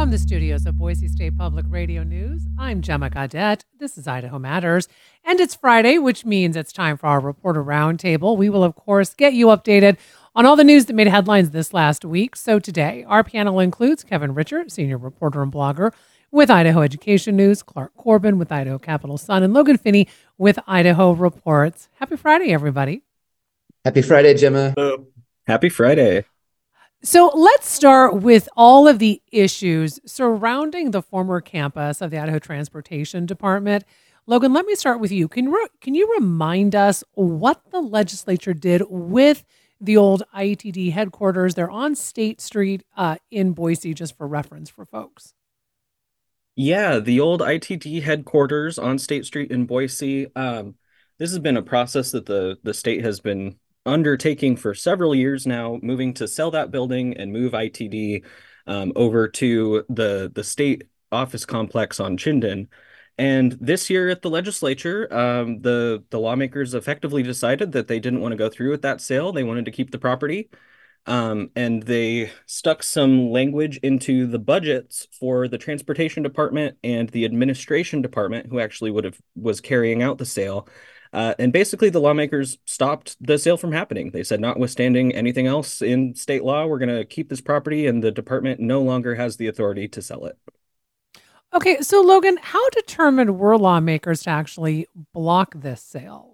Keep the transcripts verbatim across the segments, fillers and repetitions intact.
From the studios of Boise State Public Radio News, I'm Gemma Gaudette. This is Idaho Matters. And it's Friday, which means it's time for our Reporter Roundtable. We will, of course, get you updated on all the news that made headlines this last week. So today, our panel includes Kevin Richert, senior reporter and blogger with Idaho Education News, Clark Corbin with Idaho Capital Sun, and Logan Finney with Idaho Reports. Happy Friday, everybody. Happy Friday, Gemma. Hello. Happy Friday. So let's start with all of the issues surrounding the former campus of the Idaho Transportation Department. Logan, let me start with you. Can, re- can you remind us what the legislature did with the old I E T D headquarters? They're on State Street uh, in Boise, just for reference for folks. Yeah, the old I T D headquarters on State Street in Boise. Um, this has been a process that the, the state has been undertaking for several years now, moving to sell that building and move I T D um, over to the, the state office complex on Chinden. And this year at the legislature, um, the, the lawmakers effectively decided that they didn't want to go through with that sale. They wanted to keep the property. Um, and they stuck some language into the budgets for the transportation department and the administration department, who actually would have was carrying out the sale. Uh, and basically, the lawmakers stopped the sale from happening. They said, notwithstanding anything else in state law, we're going to keep this property, and the department no longer has the authority to sell it. Okay, so Logan, how determined were lawmakers to actually block this sale?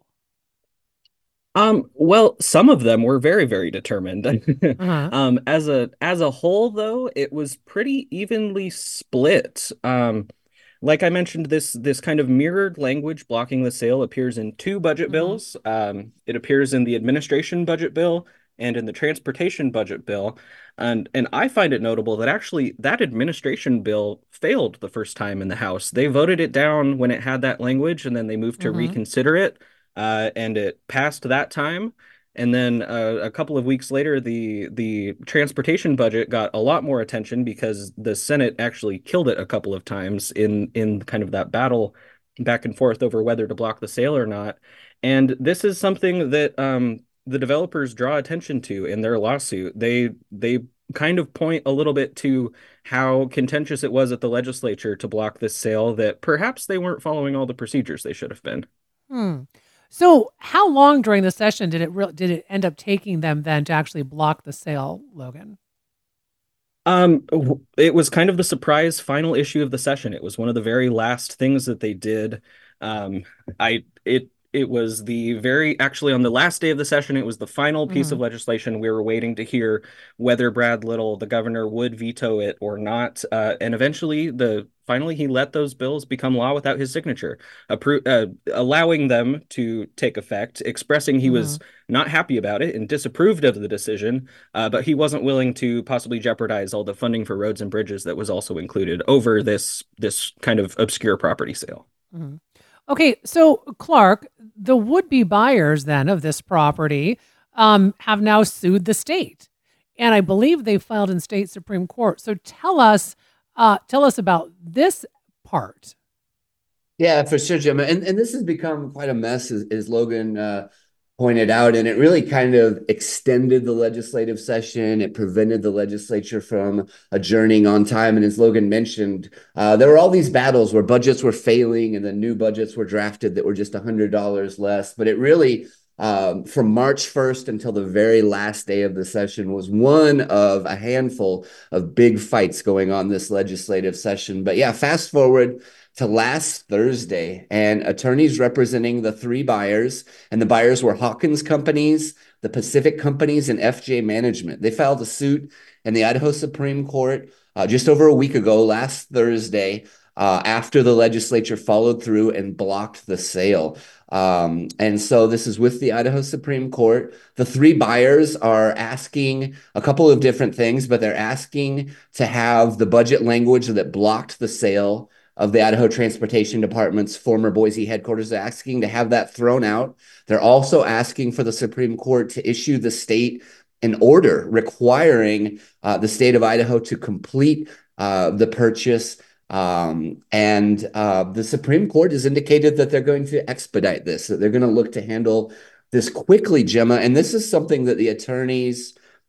Um, well, some of them were very, very determined. uh-huh. um, as a as a whole, though, it was pretty evenly split. Um, like I mentioned, this this kind of mirrored language blocking the sale appears in two budget mm-hmm. bills. Um, it appears in the administration budget bill and in the transportation budget bill. And and I find it notable that actually that administration bill failed the first time in the House. They voted it down when it had that language, and then they moved to mm-hmm. reconsider it. Uh, and it passed that time. And then uh, a couple of weeks later, the the transportation budget got a lot more attention because the Senate actually killed it a couple of times in, in kind of that battle back and forth over whether to block the sale or not. And this is something that um, the developers draw attention to in their lawsuit. They they kind of point a little bit to how contentious it was at the legislature to block this sale, that perhaps they weren't following all the procedures they should have been. Hmm. So how long during the session did it re- did it end up taking them then to actually block the sale, Logan? Um, it was kind of the surprise final issue of the session. It was one of the very last things that they did. Um, I it it was the very actually on the last day of the session. It was the final piece mm-hmm. of legislation. We were waiting to hear whether Brad Little, the governor, would veto it or not. Uh, and eventually, the finally he let those bills become law without his signature, appro- uh, allowing them to take effect, expressing he mm-hmm. was not happy about it and disapproved of the decision, uh, but he wasn't willing to possibly jeopardize all the funding for roads and bridges that was also included over this this kind of obscure property sale. Mm-hmm. Okay, so Clark, the would-be buyers then of this property um, have now sued the state, and I believe they filed in state Supreme Court. So tell us, uh, tell us about this part. Yeah, for sure, Gemma, and and this has become quite a mess, as, as Logan uh, pointed out, and it really kind of extended the legislative session. It prevented the legislature from adjourning on time. And as Logan mentioned, uh, there were all these battles where budgets were failing and then new budgets were drafted that were just one hundred dollars less. But it really, um, from March first until the very last day of the session, was one of a handful of big fights going on this legislative session. But yeah, fast forward to last Thursday, and attorneys representing the three buyers, and the buyers were Hawkins Companies, the Pacific Companies, and F J Management. They filed a suit in the Idaho Supreme Court uh, just over a week ago, last Thursday, uh, after the legislature followed through and blocked the sale. Um, and so this is with the Idaho Supreme Court. The three buyers are asking a couple of different things, but they're asking to have the budget language that blocked the sale of the Idaho Transportation Department's former Boise headquarters, asking to have that thrown out. They're also asking for the Supreme Court to issue the state an order requiring uh, the state of Idaho to complete uh, the purchase. Um, and uh, the Supreme Court has indicated that they're going to expedite this, that they're going to look to handle this quickly, Gemma. And this is something that the attorneys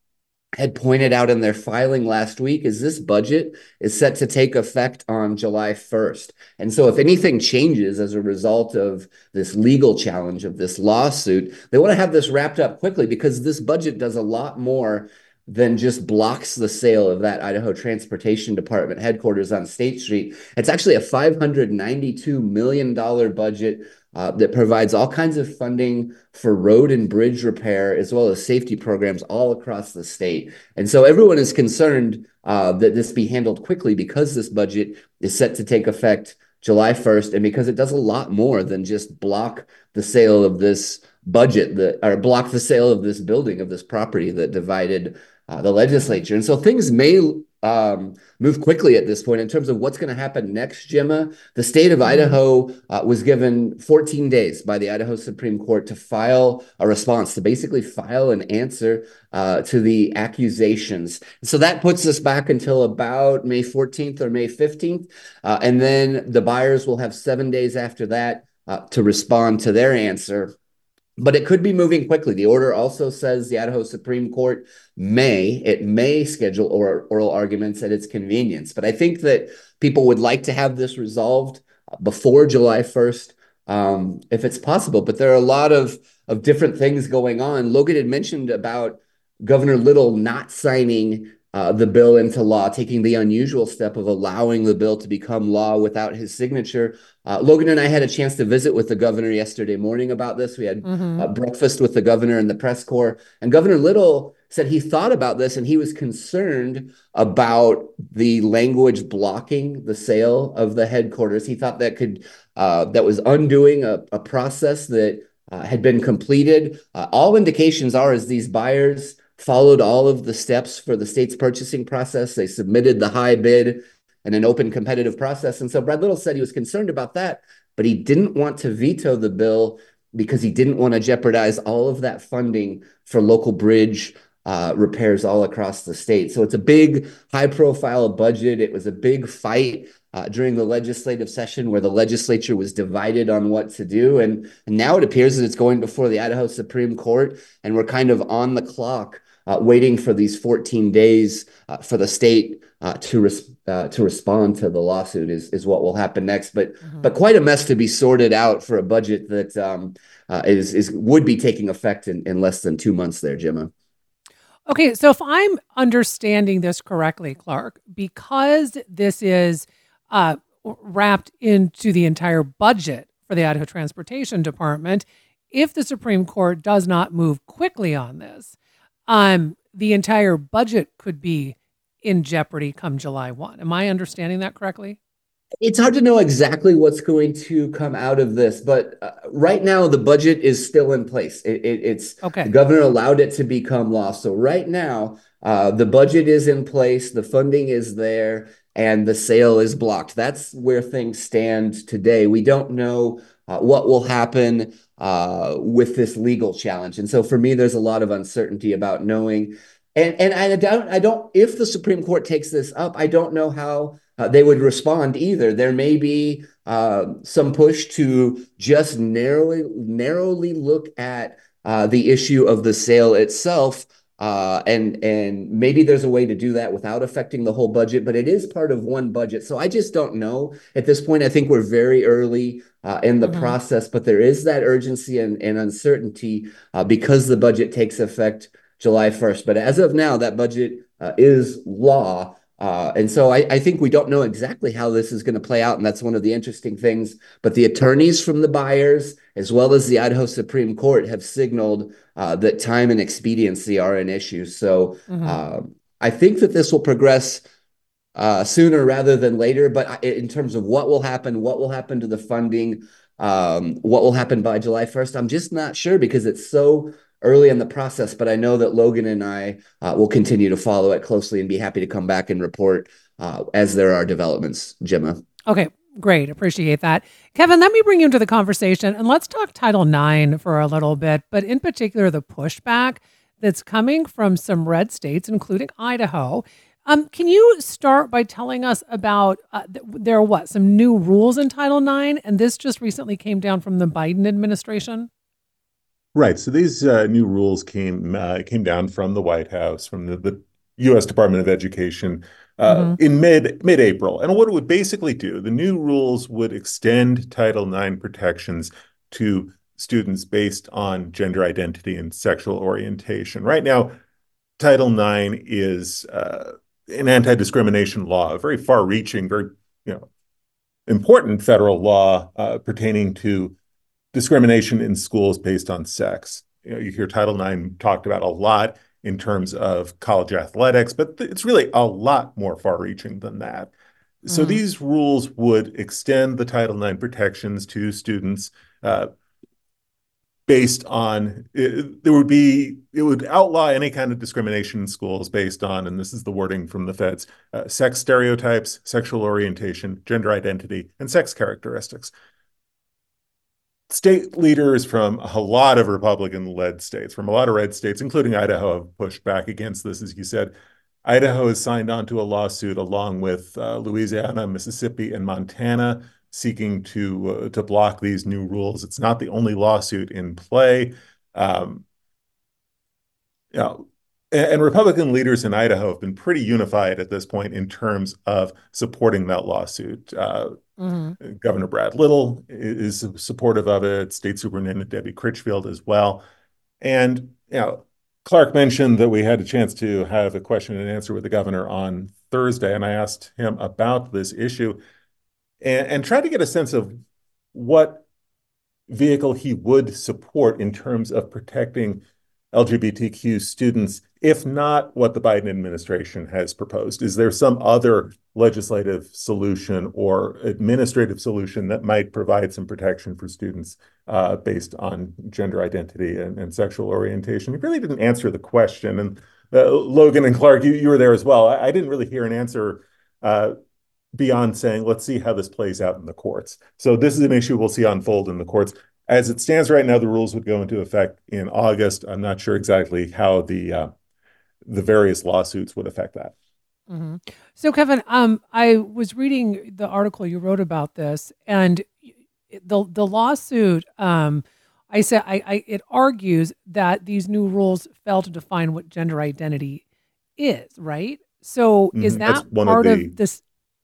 had pointed out in their filing last week is this budget is set to take effect on July first. And so if anything changes as a result of this legal challenge of this lawsuit, they want to have this wrapped up quickly because this budget does a lot more than just blocks the sale of that Idaho Transportation Department headquarters on State Street. It's actually a five hundred ninety-two million dollars budget Uh, that provides all kinds of funding for road and bridge repair, as well as safety programs all across the state. And so everyone is concerned uh, that this be handled quickly because this budget is set to take effect July first, and because it does a lot more than just block the sale of this budget, that, or block the sale of this building, of this property that divided uh, the legislature. And so things may um, move quickly at this point in terms of what's going to happen next, Gemma. The state of Idaho uh, was given fourteen days by the Idaho Supreme Court to file a response, to basically file an answer uh, to the accusations. So that puts us back until about May fourteenth or May fifteenth. Uh, and then the buyers will have seven days after that uh, to respond to their answer. But it could be moving quickly. The order also says the Idaho Supreme Court may, it may schedule oral, oral arguments at its convenience. But I think that people would like to have this resolved before July first, um, if it's possible. But there are a lot of, of different things going on. Logan had mentioned about Governor Little not signing Uh, the bill into law, taking the unusual step of allowing the bill to become law without his signature. Uh, Logan and I had a chance to visit with the governor yesterday morning about this. We had mm-hmm. uh, breakfast with the governor and the press corps, and Governor Little said he thought about this and he was concerned about the language blocking the sale of the headquarters. He thought that could uh, that was undoing a, a process that uh, had been completed. Uh, all indications are as these buyers followed all of the steps for the state's purchasing process. They submitted the high bid in an open competitive process. And so Brad Little said he was concerned about that, but he didn't want to veto the bill because he didn't want to jeopardize all of that funding for local bridge uh, repairs all across the state. So it's a big, high-profile budget. It was a big fight uh, during the legislative session where the legislature was divided on what to do. And, and now it appears that it's going before the Idaho Supreme Court, and we're kind of on the clock Uh, waiting for these fourteen days uh, for the state uh, to res- uh, to respond to the lawsuit is is what will happen next. But mm-hmm. but quite a mess to be sorted out for a budget that um, uh, is is would be taking effect in, in less than two months there, Gemma. Okay, so if I'm understanding this correctly, Clark, because this is uh, wrapped into the entire budget for the Idaho Transportation Department, if the Supreme Court does not move quickly on this, Um, the entire budget could be in jeopardy come July first. Am I understanding that correctly? It's hard to know exactly what's going to come out of this, but uh, right now the budget is still in place. It, it, it's okay. The governor allowed it to become law. So right now uh, the budget is in place, the funding is there, and the sale is blocked. That's where things stand today. We don't know uh, what will happen uh, with this legal challenge. And so for me, there's a lot of uncertainty about knowing. And, and I don't, I don't, if the Supreme Court takes this up, I don't know how uh, they would respond either. There may be uh, some push to just narrowly, narrowly look at uh, the issue of the sale itself. Uh, and and maybe there's a way to do that without affecting the whole budget, but it is part of one budget. So I just don't know at this point. I think we're very early uh, in the mm-hmm. process, but there is that urgency and, and uncertainty uh, because the budget takes effect July first. But as of now, that budget uh, is law. Uh, and so I, I think we don't know exactly how this is going to play out. And that's one of the interesting things. But the attorneys from the buyers, as well as the Idaho Supreme Court, have signaled uh, that time and expediency are an issue. So mm-hmm. uh, I think that this will progress uh, sooner rather than later. But in terms of what will happen, what will happen to the funding, um, what will happen by July first, I'm just not sure because it's so early in the process, but I know that Logan and I uh, will continue to follow it closely and be happy to come back and report uh, as there are developments, Gemma. Okay, great. Appreciate that. Kevin, let me bring you into the conversation and let's talk Title nine for a little bit, but in particular, the pushback that's coming from some red states, including Idaho. Um, can you start by telling us about, uh, th- there are what, some new rules in Title nine, and this just recently came down from the Biden administration? Right. So these uh, new rules came uh, came down from the White House, from the, the U S Department of Education uh, Mm-hmm. in mid mid-April. And what it would basically do, the new rules would extend Title nine protections to students based on gender identity and sexual orientation. Right now, Title nine is uh, an anti-discrimination law, a very far-reaching, very you know important federal law uh, pertaining to discrimination in schools based on sex. You know, you hear Title nine talked about a lot in terms of college athletics, but it's really a lot more far-reaching than that. So Mm-hmm. these rules would extend the Title nine protections to students uh, based on, it, there would be, it would outlaw any kind of discrimination in schools based on, and this is the wording from the feds, uh, sex stereotypes, sexual orientation, gender identity, and sex characteristics. State leaders from a lot of Republican-led states, from a lot of red states, including Idaho, have pushed back against this. As you said, Idaho has signed on to a lawsuit along with uh, Louisiana, Mississippi, and Montana, seeking to uh, to block these new rules. It's not the only lawsuit in play. Um, you know, and, and Republican leaders in Idaho have been pretty unified at this point in terms of supporting that lawsuit. Uh, Mm-hmm. Governor Brad Little is supportive of it, State Superintendent Debbie Critchfield as well. And, you know, Clark mentioned that we had a chance to have a question and answer with the governor on Thursday, and I asked him about this issue and, and tried to get a sense of what vehicle he would support in terms of protecting L G B T Q students, if not what the Biden administration has proposed. Is there some other legislative solution or administrative solution that might provide some protection for students uh, based on gender identity and, and sexual orientation? He really didn't answer the question. And uh, Logan and Clark, you, you were there as well. I, I didn't really hear an answer uh, beyond saying, let's see how this plays out in the courts. So this is an issue we'll see unfold in the courts. As it stands right now, the rules would go into effect in August. I'm not sure exactly how the uh, the various lawsuits would affect that. Mm-hmm. So, Kevin, um, I was reading the article you wrote about this, and the the lawsuit. Um, I said I, I it argues that these new rules fail to define what gender identity is. Right. So, is Mm-hmm. That's that one part of of, the. this?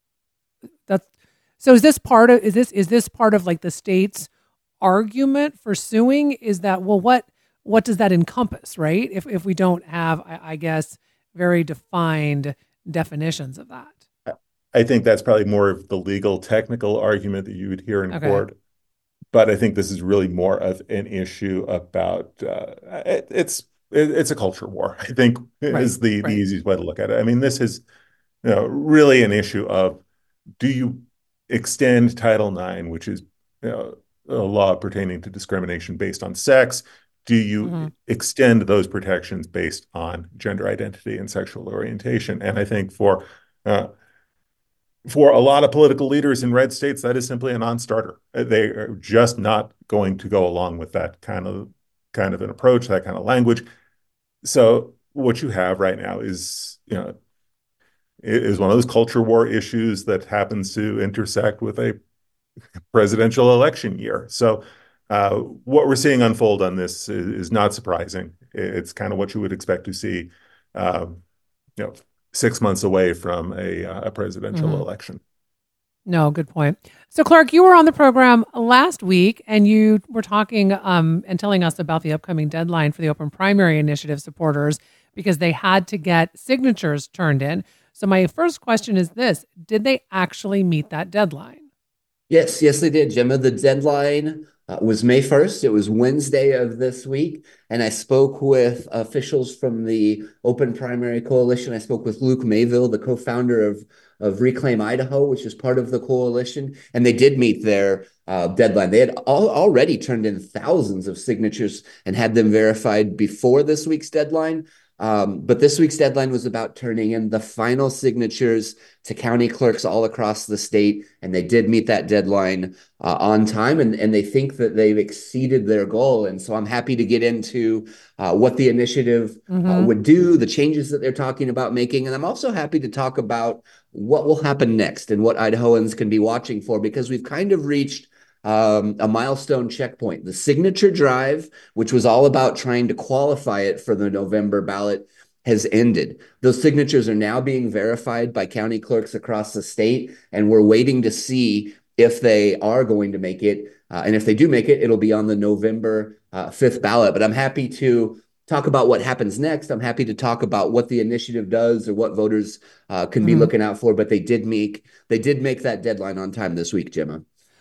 That's so. Is this part of? Is this is this part of like the state's argument for suing? Is that, well, what what does that encompass, right? If if we don't have, I, I guess, very defined definitions of that. I think that's probably more of the legal technical argument that you would hear in Okay. court. But I think this is really more of an issue about uh, it, it's it, it's a culture war, I think, Right. is the, the Right. easiest way to look at it. I mean, this is you know, really an issue of, do you extend Title nine, which is you know, a law pertaining to discrimination based on sex? Do you Mhm. extend those protections based on gender identity and sexual orientation? And I think for uh, for a lot of political leaders in red states, that is simply a non-starter. They are just not going to go along with that kind of kind of an approach, that kind of language. So what you have right now is, you know, is one of those culture war issues that happens to intersect with a presidential election year. So uh, what we're seeing unfold on this is, is not surprising. It's kind of what you would expect to see, um, you know, six months away from a, uh, a presidential Mhm. election. No, good point. So, Clark, you were on the program last week, and you were talking um, and telling us about the upcoming deadline for the Open Primary Initiative supporters because they had to get signatures turned in. So, my first question is this: did they actually meet that deadline? Yes, yes, they did, Gemma. The deadline uh, was May first. It was Wednesday of this week. And I spoke with officials from the Open Primary Coalition. I spoke with Luke Mayville, the co-founder of, of Reclaim Idaho, which is part of the coalition. And they did meet their uh, deadline. They had all, already turned in thousands of signatures and had them verified before this week's deadline. Um, but this week's deadline was about turning in the final signatures to county clerks all across the state, and they did meet that deadline uh, on time, and, and they think that they've exceeded their goal. And so I'm happy to get into uh, what the initiative Mm-hmm. uh, would do, the changes that they're talking about making, and I'm also happy to talk about what will happen next and what Idahoans can be watching for, because we've kind of reached um, a milestone checkpoint. The signature drive, which was all about trying to qualify it for the November ballot, has ended. Those signatures are now being verified by county clerks across the state, and we're waiting to see if they are going to make it. Uh, and if they do make it, it'll be on the November uh, fifth ballot. But I'm happy to talk about what happens next. I'm happy to talk about what the initiative does or what voters uh, can mm-hmm. be looking out for. But they did make they did make that deadline on time this week, Gemma.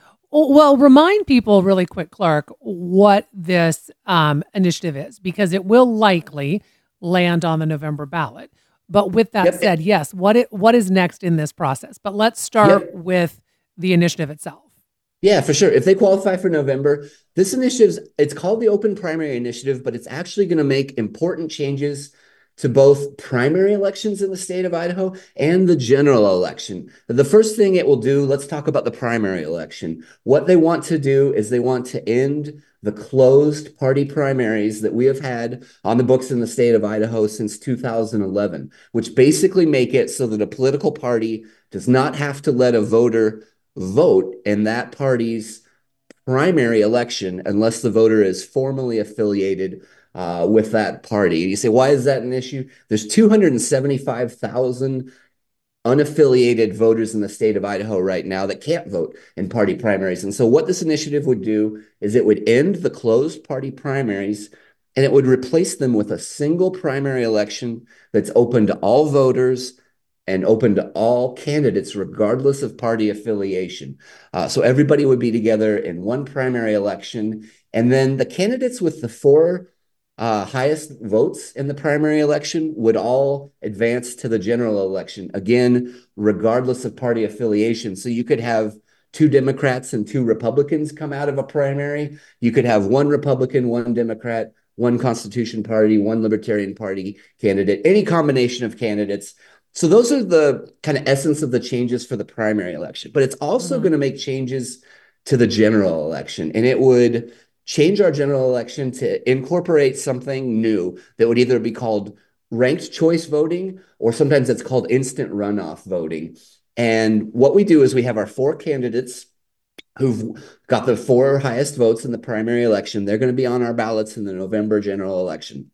Well, remind people really quick, Clark, what this um, initiative is, because it will likely land on the November ballot. But with that yep. said, yes, what it, what is next in this process? But let's start yep. with the initiative itself. Yeah, for sure. If they qualify for November, this initiative, it's called the Open Primary Initiative, but it's actually going to make important changes to both primary elections in the state of Idaho and the general election. The first thing it will do, let's talk about the primary election. What they want to do is they want to end the closed party primaries that we have had on the books in the state of Idaho since two thousand eleven, which basically make it so that a political party does not have to let a voter vote in that party's primary election unless the voter is formally affiliated uh, with that party. And you say, why is that an issue? There's two hundred seventy-five thousand unaffiliated voters in the state of Idaho right now that can't vote in party primaries. And so what this initiative would do is it would end the closed party primaries and it would replace them with a single primary election that's open to all voters and open to all candidates, regardless of party affiliation. Uh, so everybody would be together in one primary election. And then the candidates with the four uh, highest votes in the primary election would all advance to the general election, again, regardless of party affiliation. So you could have two Democrats and two Republicans come out of a primary. You could have one Republican, one Democrat, one Constitution Party, one Libertarian Party candidate, any combination of candidates. So those are the kind of essence of the changes for the primary election, but it's also mm-hmm. going to make changes to the general election, and it would change our general election to incorporate something new that would either be called ranked choice voting, or sometimes it's called instant runoff voting. And what we do is we have our four candidates who've got the four highest votes in the primary election. They're going to be on our ballots in the November general election.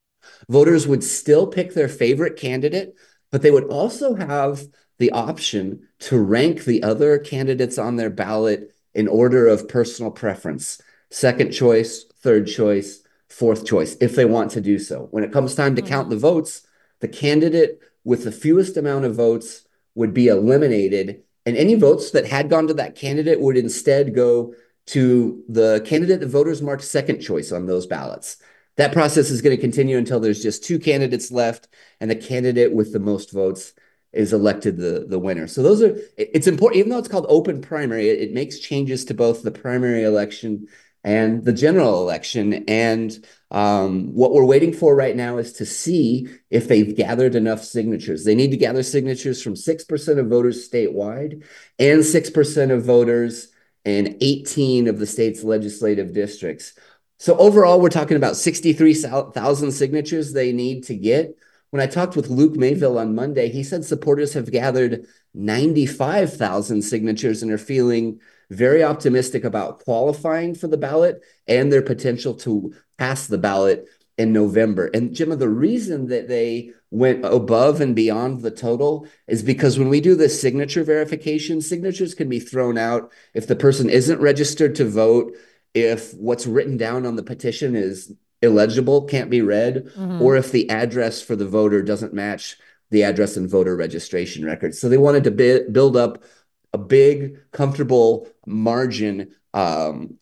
Voters would still pick their favorite candidate, but they would also have the option to rank the other candidates on their ballot in order of personal preference. Second choice, third choice, fourth choice, if they want to do so. When it comes time to mm-hmm. count the votes, the candidate with the fewest amount of votes would be eliminated, and any votes that had gone to that candidate would instead go to the candidate the voters marked second choice on those ballots. That process is going to continue until there's just two candidates left, and the candidate with the most votes is elected the, the winner. So those are, it's important, even though it's called open primary, it, it makes changes to both the primary election and the general election. And um, what we're waiting for right now is to see if they've gathered enough signatures. They need to gather signatures from six percent of voters statewide and six percent of voters in eighteen of the state's legislative districts. So overall, we're talking about sixty-three thousand signatures they need to get. When I talked with Luke Mayville on Monday, he said supporters have gathered ninety-five thousand signatures and are feeling very optimistic about qualifying for the ballot and their potential to pass the ballot in November. And Gemma, the reason that they went above and beyond the total is because when we do this signature verification, signatures can be thrown out if the person isn't registered to vote, if what's written down on the petition is illegible, can't be read, mm-hmm. or if the address for the voter doesn't match the address and voter registration records. So they wanted to bi- build up a big, comfortable margin um,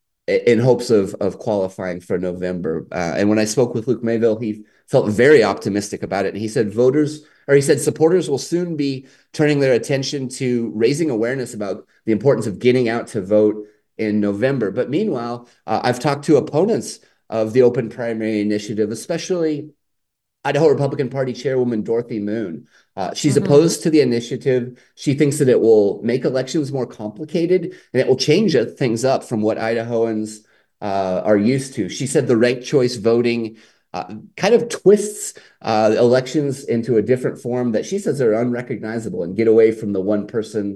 in hopes of, of qualifying for November. Uh, and when I spoke with Luke Mayville, he felt very optimistic about it. And he said voters, or he said supporters will soon be turning their attention to raising awareness about the importance of getting out to vote in November. But meanwhile, uh, I've talked to opponents of the open primary initiative, especially Idaho Republican Party Chairwoman Dorothy Moon. Uh, she's mm-hmm. opposed to the initiative. She thinks that it will make elections more complicated and it will change things up from what Idahoans uh, are used to. She said the ranked choice voting uh, kind of twists uh, elections into a different form that she says are unrecognizable and get away from the one person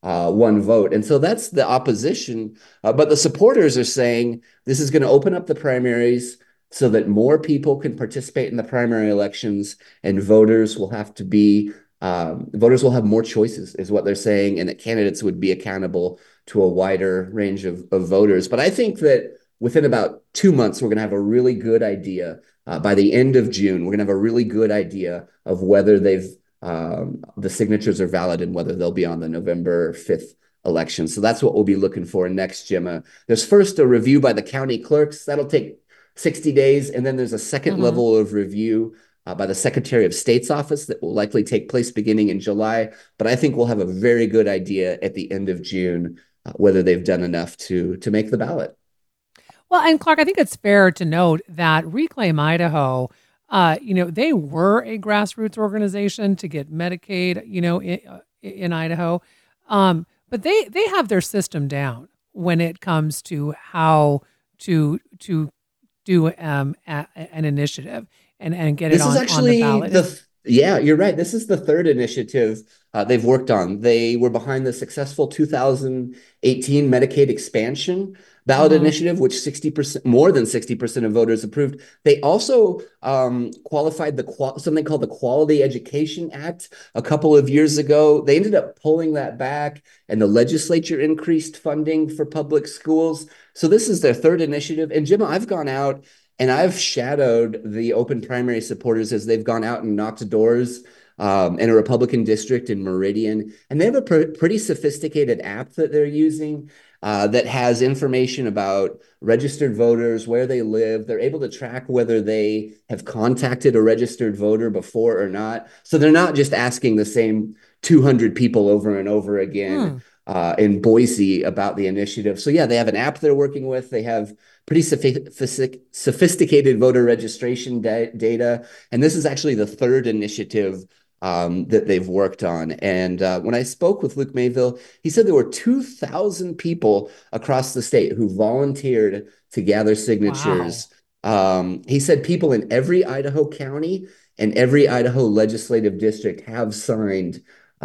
uh, one vote. And so that's the opposition. Uh, but the supporters are saying this is going to open up the primaries so that more people can participate in the primary elections, and voters will have to be um, voters will have more choices, is what they're saying, and that candidates would be accountable to a wider range of, of voters. But I think that within about two months, we're going to have a really good idea. Uh, by the end of June, we're going to have a really good idea of whether they've um, the signatures are valid and whether they'll be on the November fifth election. So that's what we'll be looking for next, Gemma. There's first a review by the county clerks. That'll take sixty days. And then there's a second mm-hmm. level of review uh, by the Secretary of State's office that will likely take place beginning in July. But I think we'll have a very good idea at the end of June uh, whether they've done enough to, to make the ballot. Well, and Clark, I think it's fair to note that Reclaim Idaho, uh, you know, they were a grassroots organization to get Medicaid, you know, in, in Idaho. Um, but they, they have their system down when it comes to how to to do um, a, an initiative and, and get this it on, is actually on the ballot. The, yeah, you're right. This is the third initiative uh, they've worked on. They were behind the successful two thousand eighteen Medicaid expansion ballot mm-hmm. initiative, which sixty percent, more than sixty percent of voters approved. They also um, qualified the qual- something called the Quality Education Act a couple of years ago. They ended up pulling that back, and the legislature increased funding for public schools. So this is their third initiative. And Jim, I've gone out and I've shadowed the open primary supporters as they've gone out and knocked doors um, in a Republican district in Meridian. And they have a pr- pretty sophisticated app that they're using uh, that has information about registered voters, where they live. They're able to track whether they have contacted a registered voter before or not. So they're not just asking the same two hundred people over and over again. Hmm. Uh, in Boise about the initiative. So yeah, they have an app they're working with. They have pretty sophi- sophisticated voter registration da- data. And this is actually the third initiative um, that they've worked on. And uh, when I spoke with Luke Mayville, he said there were two thousand people across the state who volunteered to gather signatures. Wow. Um, he said people in every Idaho county and every Idaho legislative district have signed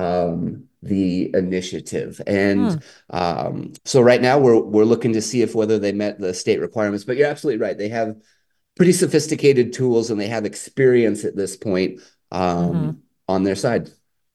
um, the initiative. And hmm. um, so right now we're we're looking to see if whether they met the state requirements. But you're absolutely right. They have pretty sophisticated tools and they have experience at this point um, mm-hmm. on their side.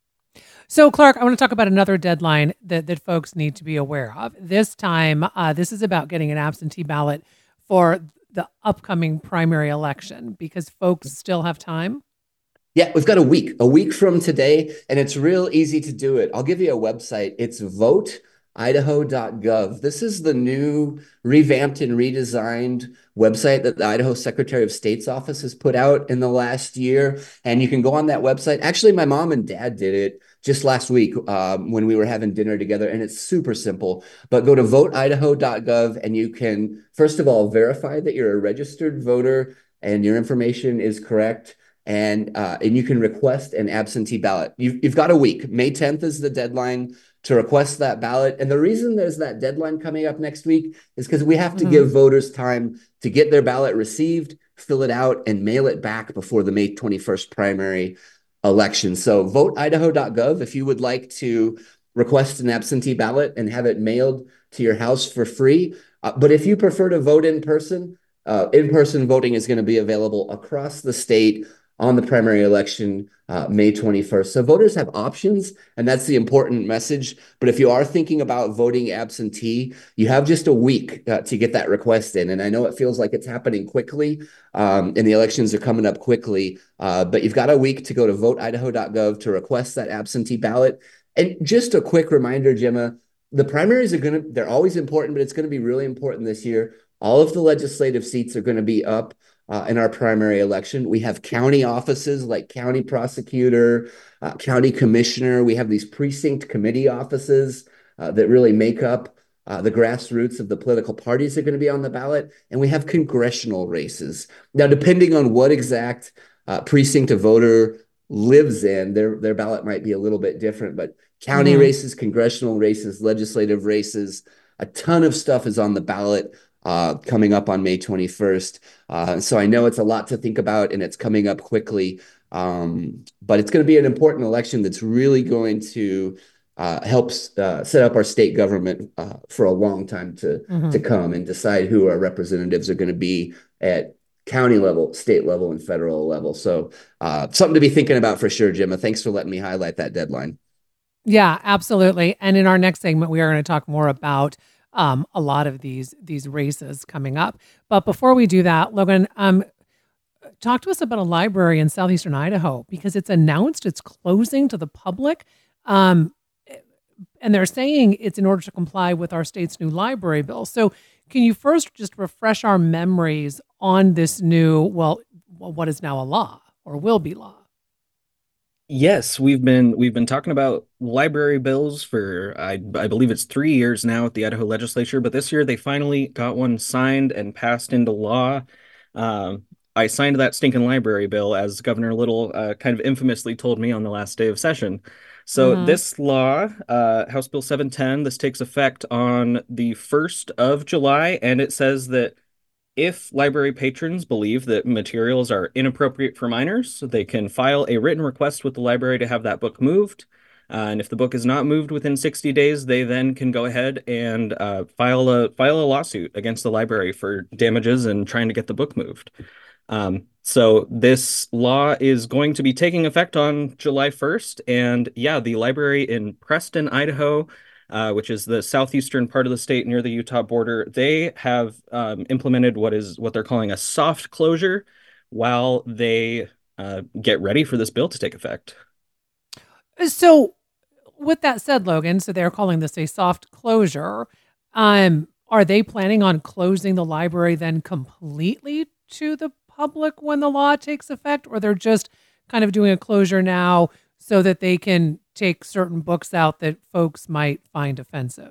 So, Clark, I want to talk about another deadline that, that folks need to be aware of. This time, uh, this is about getting an absentee ballot for the upcoming primary election because folks still have time. Yeah, we've got a week, a week from today, and it's real easy to do it. I'll give you a website. It's vote idaho dot gov. This is the new revamped and redesigned website that the Idaho Secretary of State's office has put out in the last year. And you can go on that website. Actually, my mom and dad did it just last week um, when we were having dinner together, and it's super simple. But go to vote idaho dot gov, and you can, first of all, verify that you're a registered voter and your information is correct. And uh, and you can request an absentee ballot. You've, you've got a week. May tenth is the deadline to request that ballot. And the reason there's that deadline coming up next week is because we have to mm-hmm. give voters time to get their ballot received, fill it out, and mail it back before the May twenty-first primary election. So vote idaho dot gov if you would like to request an absentee ballot and have it mailed to your house for free. Uh, but if you prefer to vote in person, uh, in-person voting is going to be available across the state on the primary election, uh, May twenty-first. So voters have options, and that's the important message. But if you are thinking about voting absentee, you have just a week uh, to get that request in. And I know it feels like it's happening quickly, um, and the elections are coming up quickly, uh, but you've got a week to go to vote idaho dot gov to request that absentee ballot. And just a quick reminder, Gemma, the primaries are going to, they're always important, but it's going to be really important this year. All of the legislative seats are going to be up Uh, in our primary election. We have county offices like county prosecutor, uh, county commissioner. We have these precinct committee offices uh, that really make up uh, the grassroots of the political parties that are going to be on the ballot. And we have congressional races. Now, depending on what exact uh, precinct a voter lives in, their, their ballot might be a little bit different, but county mm-hmm. races, congressional races, legislative races, a ton of stuff is on the ballot Uh, coming up on May twenty-first. Uh, so I know it's a lot to think about and it's coming up quickly, um, but it's going to be an important election that's really going to uh, helps uh, set up our state government uh, for a long time to mm-hmm. to come and decide who our representatives are going to be at county level, state level, and federal level. So uh, something to be thinking about for sure, Gemma. Thanks for letting me highlight that deadline. Yeah, absolutely. And in our next segment, we are going to talk more about um, a lot of these these races coming up. But before we do that, Logan, um, talk to us about a library in southeastern Idaho, because it's announced it's closing to the public. Um, and they're saying it's in order to comply with our state's new library bill. So can you first just refresh our memories on this new, well, what is now a law or will be law? Yes, we've been we've been talking about library bills for I I believe it's three years now at the Idaho legislature, but this year they finally got one signed and passed into law. Um, I signed that stinking library bill, as Governor Little uh, kind of infamously told me on the last day of session. So mm-hmm. this law, uh, House Bill seven ten, this takes effect on the first of July, and it says that if library patrons believe that materials are inappropriate for minors, they can file a written request with the library to have that book moved. Uh, and if the book is not moved within sixty days, they then can go ahead and uh, file a file a lawsuit against the library for damages and trying to get the book moved. Um, so this law is going to be taking effect on July first. And yeah, the library in Preston, Idaho, Uh, which is the southeastern part of the state near the Utah border, they have um, implemented what is what they're calling a soft closure while they uh, get ready for this bill to take effect. So with that said, Logan, so they're calling this a soft closure. Um, are they planning on closing the library then completely to the public when the law takes effect, or they're just kind of doing a closure now so that they can take certain books out that folks might find offensive?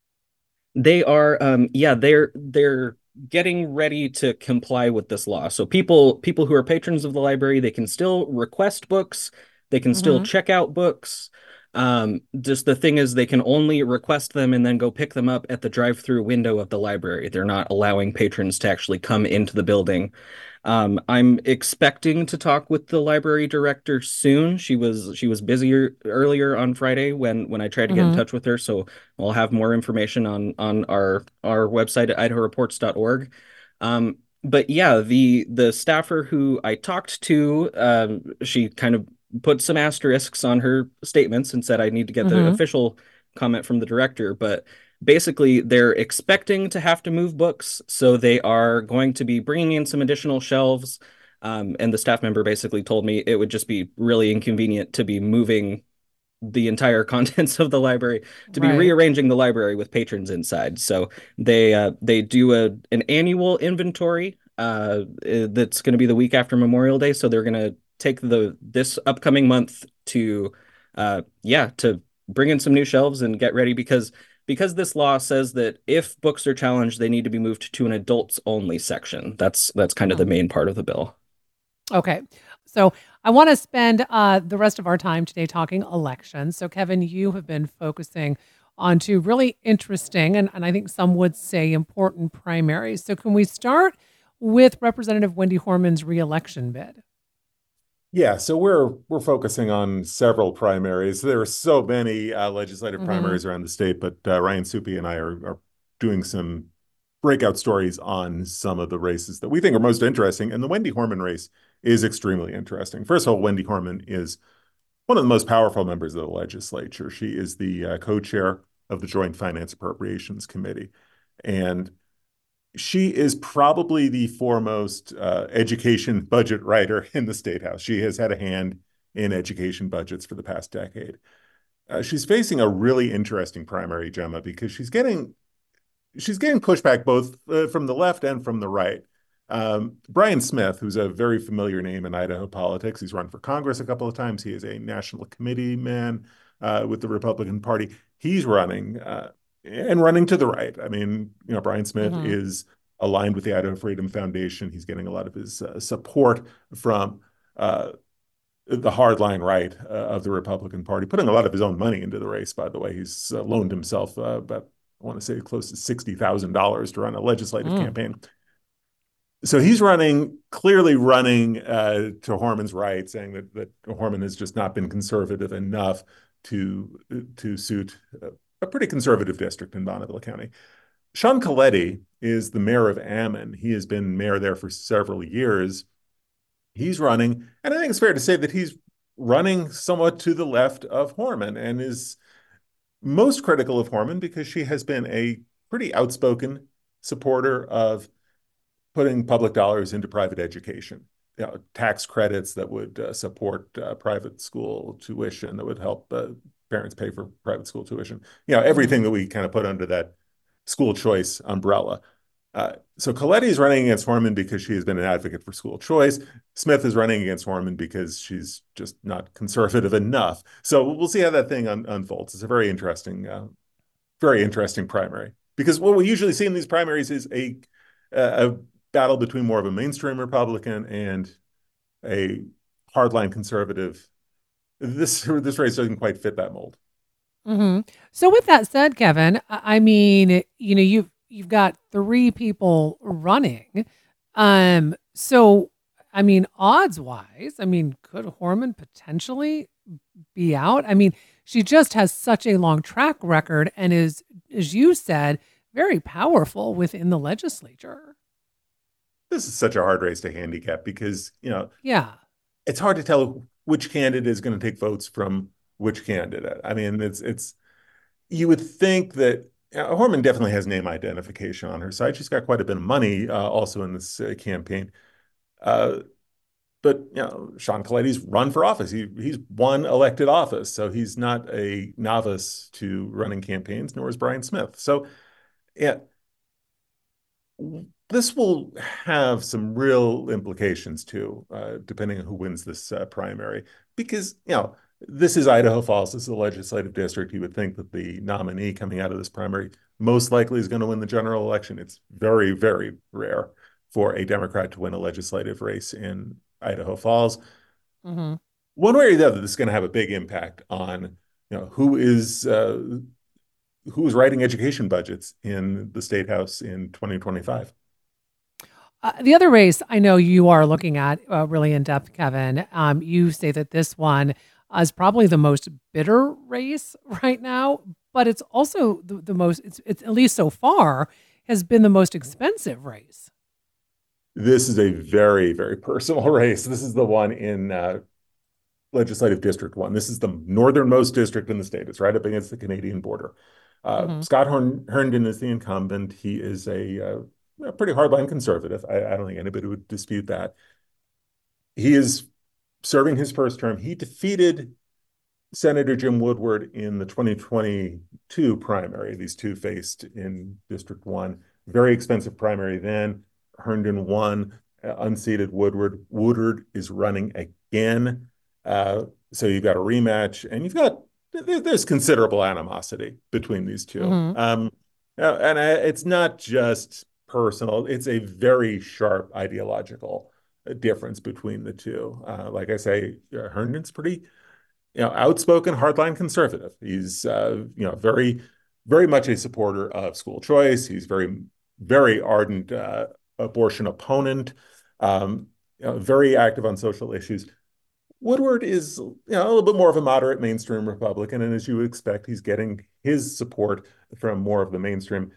They are, um, yeah, they're they're getting ready to comply with this law. So people people who are patrons of the library, they can still request books, they can mm-hmm. still check out books. Um, just the thing is, they can only request them and then go pick them up at the drive-through window of the library. They're not allowing patrons to actually come into the building. Um, I'm expecting to talk with the library director soon. She was she was busier earlier on Friday when when I tried to get mm-hmm. in touch with her. So I'll have more information on on our our website at idaho reports dot org. Um, but yeah, the the staffer who I talked to, um, she kind of put some asterisks on her statements and said I need to get mm-hmm. the official comment from the director, but basically they're expecting to have to move books, so they are going to be bringing in some additional shelves, um, and the staff member basically told me it would just be really inconvenient to be moving the entire contents of the library, to right. be rearranging the library with patrons inside. So they uh, they do a an annual inventory uh, that's going to be the week after Memorial Day, so they're going to take the this upcoming month to uh yeah to bring in some new shelves and get ready, because because this law says that if books are challenged, they need to be moved to an adults only section. That's that's kind of the main part of the bill. Okay, so I want to spend uh the rest of our time today talking elections. So Kevin, you have been focusing on two really interesting and, and I think some would say important primaries. So can we start with Representative Wendy Horman's re-election bid? Yeah, so we're we're focusing on several primaries. There are so many uh, legislative mm-hmm. primaries around the state, but uh, Ryan Suppi and I are, are doing some breakout stories on some of the races that we think are most interesting. And the Wendy Horman race is extremely interesting. First of all, Wendy Horman is one of the most powerful members of the legislature. She is the uh, co-chair of the Joint Finance Appropriations Committee, and she is probably the foremost uh, education budget writer in the State House. She has had a hand in education budgets for the past decade. Uh, she's facing a really interesting primary, Gemma, because she's getting she's getting pushback both uh, from the left and from the right. Um, Brian Smith, who's a very familiar name in Idaho politics, he's run for Congress a couple of times. He is a national committee man uh, with the Republican Party. He's running uh, and running to the right. I mean, you know, Brian Smith mm-hmm. is aligned with the Idaho Freedom Foundation. He's getting a lot of his uh, support from uh, the hardline right uh, of the Republican Party, putting a lot of his own money into the race, by the way. He's uh, loaned himself uh, about, I want to say, close to sixty thousand dollars to run a legislative mm. campaign. So he's running, clearly running uh, to Horman's right, saying that, that Horman has just not been conservative enough to to suit a, a pretty conservative district in Bonneville County. Sean Colletti is the mayor of Ammon. He has been mayor there for several years. He's running, and I think it's fair to say that he's running somewhat to the left of Horman and is most critical of Horman because she has been a pretty outspoken supporter of putting public dollars into private education, you know, tax credits that would uh, support uh, private school tuition, that would help uh, parents pay for private school tuition. You know, everything that we kind of put under that school choice umbrella. Uh, so Colletti is running against Horman because she has been an advocate for school choice. Smith is running against Horman because she's just not conservative enough. So we'll see how that thing un unfolds. It's a very interesting, uh, very interesting primary, because what we usually see in these primaries is a, a battle between more of a mainstream Republican and a hardline conservative. This, this race doesn't quite fit that mold. Mm-hmm. So with that said, Kevin, I mean, you know, you've you've got three people running. Um, so I mean, odds wise, I mean, could Horman potentially be out? I mean, she just has such a long track record and is, as you said, very powerful within the legislature. This is such a hard race to handicap because, you know, yeah, it's hard to tell which candidate is going to take votes from which candidate. I mean, it's, it's, you would think that uh, Horman definitely has name identification on her side. She's got quite a bit of money uh, also in this uh, campaign. Uh, but, you know, Sean Colletti's run for office. He, he's won elected office. So he's not a novice to running campaigns, nor is Brian Smith. So, yeah, this will have some real implications too, uh, depending on who wins this uh, primary. Because, you know, this is Idaho Falls. This is a legislative district. You would think that the nominee coming out of this primary most likely is going to win the general election. It's very, very rare for a Democrat to win a legislative race in Idaho Falls. Mm-hmm. One way or the other, this is going to have a big impact on, you know, who is uh, who is writing education budgets in the State House in twenty twenty-five. Uh, the other race I know you are looking at uh, really in depth, Kevin. Um, you say that this one is probably the most bitter race right now, but it's also the, the most, it's, it's at least so far, has been the most expensive race. This is a very, very personal race. This is the one in uh, Legislative District one. This is the northernmost district in the state. It's right up against the Canadian border. Uh, mm-hmm. Scott Hern Herndon is the incumbent. He is a, uh, a pretty hardline conservative. I, I don't think anybody would dispute that. He is serving his first term. He defeated Senator Jim Woodward in the twenty twenty-two primary. These two faced in District one. Very expensive primary then. Herndon won, uh, unseated Woodward. Woodward is running again. Uh, so you've got a rematch, and you've got, there, there's considerable animosity between these two. Mm-hmm. um, and I, it's not just personal. It's a very sharp ideological difference between the two. Uh, like I say, uh, Herndon's pretty, you know, outspoken, hardline conservative. He's, uh, you know, very, very much a supporter of school choice. He's very, very ardent uh, abortion opponent, um, you know, very active on social issues. Woodward is, you know, a little bit more of a moderate mainstream Republican, and as you would expect, he's getting his support from more of the mainstream.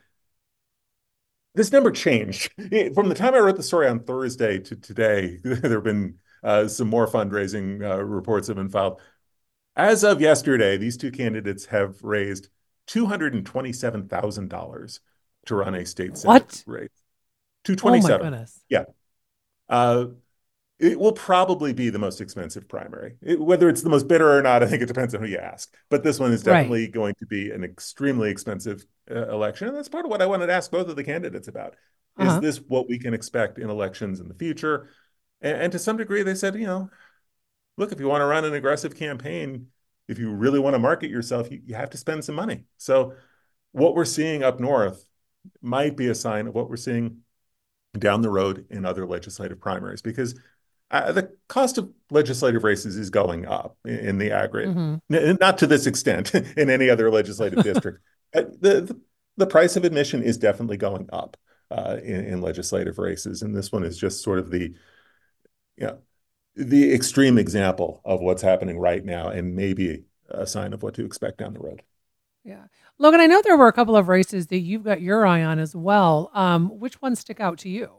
This number changed. From the time I wrote the story on Thursday to today, there have been uh, some more fundraising uh, reports have been filed. As of yesterday, these two candidates have raised two hundred twenty-seven thousand dollars to run a state senate race. two hundred twenty-seven. Oh my goodness. Yeah. Uh, it will probably be the most expensive primary. It, whether it's the most bitter or not, I think it depends on who you ask. But this one is definitely right. going to be an extremely expensive uh, election. And that's part of what I wanted to ask both of the candidates about. Uh-huh. Is this what we can expect in elections in the future? And, and to some degree, they said, you know, look, if you want to run an aggressive campaign, if you really want to market yourself, you, you have to spend some money. So what we're seeing up north might be a sign of what we're seeing down the road in other legislative primaries, because uh, the cost of legislative races is going up in, in the aggregate, mm-hmm. N- not to this extent in any other legislative district. Uh, the, the the price of admission is definitely going up uh, in, in legislative races, and this one is just sort of the, you know, the extreme example of what's happening right now, and maybe a sign of what to expect down the road. Yeah. Logan, I know there were a couple of races that you've got your eye on as well. Um, which ones stick out to you?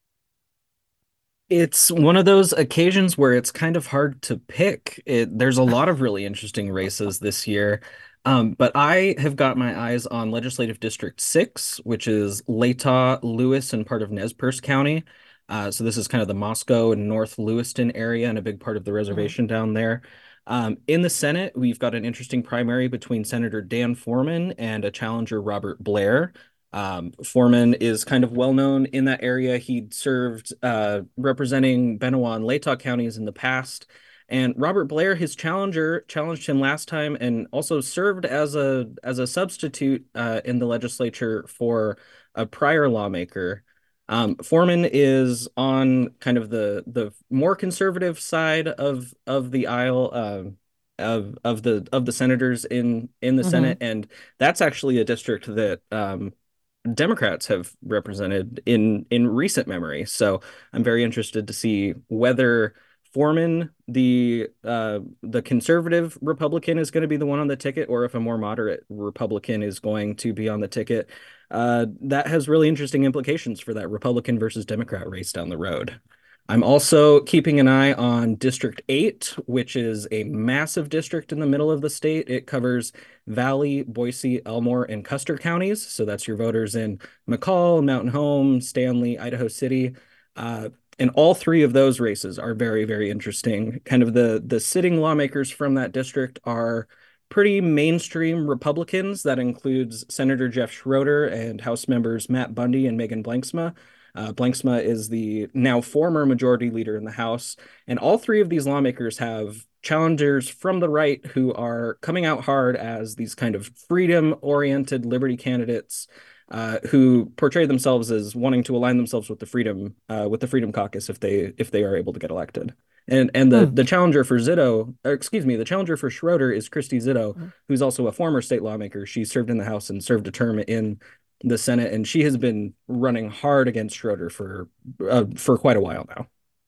It's one of those occasions where it's kind of hard to pick. It, there's a lot of really interesting races this year. Um, but I have got my eyes on Legislative District six, which is Latah, Lewis, and part of Nez Perce County. Uh, so this is kind of the Moscow and North Lewiston area and a big part of the reservation mm-hmm. down there. Um, in the Senate, we've got an interesting primary between Senator Dan Foreman and a challenger, Robert Blair. Um, Foreman is kind of well known in that area. He'd served uh, representing Benoit and Latah counties in the past. And Robert Blair, his challenger, challenged him last time and also served as a as a substitute uh, in the legislature for a prior lawmaker. Um, Foreman is on kind of the the more conservative side of of the aisle uh, of of the of the senators in in the mm-hmm. Senate, and that's actually a district that um, Democrats have represented in in recent memory. So I'm very interested to see whether Foreman, the uh, the conservative Republican, is going to be the one on the ticket, or if a more moderate Republican is going to be on the ticket. Uh, that has really interesting implications for that Republican versus Democrat race down the road. I'm also keeping an eye on District eight, which is a massive district in the middle of the state. It covers Valley, Boise, Elmore, and Custer counties. So that's your voters in McCall, Mountain Home, Stanley, Idaho City. Uh, And all three of those races are very, very interesting. Kind of the the sitting lawmakers from that district are pretty mainstream Republicans. That includes Senator Jeff Schroeder and House members Matt Bundy and Megan Blanksma. Uh, Blanksma is the now former majority leader in the House. And all three of these lawmakers have challengers from the right who are coming out hard as these kind of freedom-oriented liberty candidates Uh, who portray themselves as wanting to align themselves with the Freedom uh, with the Freedom Caucus if they if they are able to get elected. And and the hmm. the challenger for Zito, or excuse me, the challenger for Schroeder is Christy Zito, hmm. who's also a former state lawmaker. She served in the House and served a term in the Senate, and she has been running hard against Schroeder for uh, for quite a while now.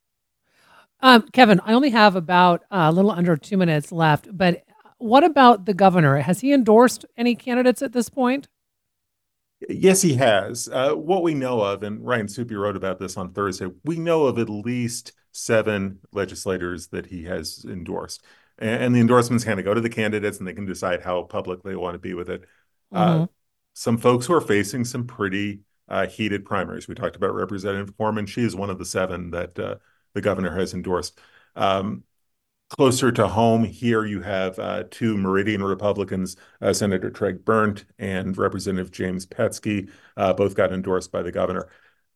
Um, Kevin, I only have about uh, a little under two minutes left, but what about the governor? Has he endorsed any candidates at this point? Yes, he has. Uh, what we know of, and Ryan Suppi wrote about this on Thursday, we know of at least seven legislators that he has endorsed. And, and the endorsements kind of go to the candidates and they can decide how public they want to be with it. Mm-hmm. Uh, some folks who are facing some pretty uh, heated primaries. We talked about Representative Foreman. She is one of the seven that uh, the governor has endorsed. Um, Closer to home here, you have uh, two Meridian Republicans, uh, Senator Treg Berndt and Representative James Petsky, uh, both got endorsed by the governor.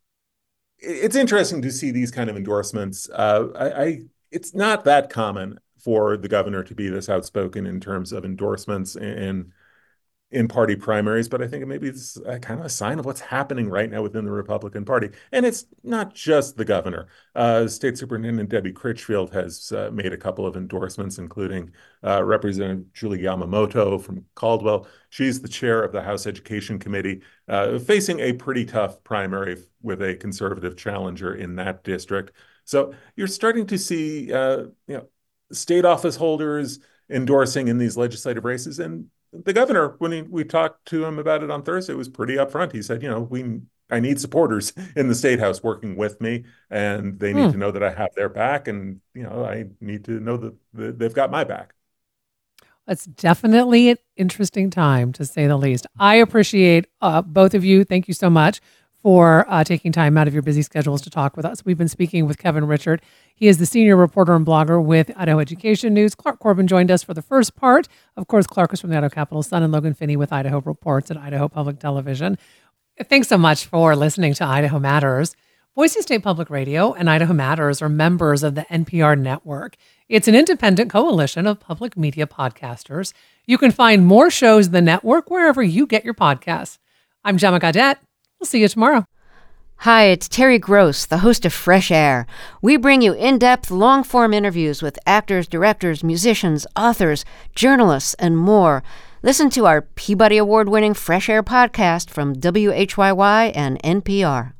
It's interesting to see these kind of endorsements. Uh, I, I, it's not that common for the governor to be this outspoken in terms of endorsements in, in party primaries, but I think maybe it's a kind of a sign of what's happening right now within the Republican Party. And it's not just the governor. Uh, State Superintendent Debbie Critchfield has uh, made a couple of endorsements, including uh, Representative Julie Yamamoto from Caldwell. She's the chair of the House Education Committee, uh, facing a pretty tough primary with a conservative challenger in that district. So you're starting to see uh, you know, state office holders endorsing in these legislative races. And the governor, when he, we talked to him about it on Thursday, was pretty upfront. He said, you know, we I need supporters in the State House working with me, and they need hmm. to know that I have their back, and, you know, I need to know that, that they've got my back. It's definitely an interesting time, to say the least. I appreciate uh, both of you. Thank you so much for uh, taking time out of your busy schedules to talk with us. We've been speaking with Kevin Richert. He is the senior reporter and blogger with Idaho Education News. Clark Corbin joined us for the first part. Of course, Clark is from the Idaho Capital Sun, and Logan Finney with Idaho Reports at Idaho Public Television. Thanks so much for listening to Idaho Matters. Boise State Public Radio and Idaho Matters are members of the N P R network. It's an independent coalition of public media podcasters. You can find more shows in the network wherever you get your podcasts. I'm Gemma Gaudette. We'll see you tomorrow. Hi, it's Terry Gross, the host of Fresh Air. We bring you in-depth, long-form interviews with actors, directors, musicians, authors, journalists, and more. Listen to our Peabody Award-winning Fresh Air podcast from W H Y Y and N P R.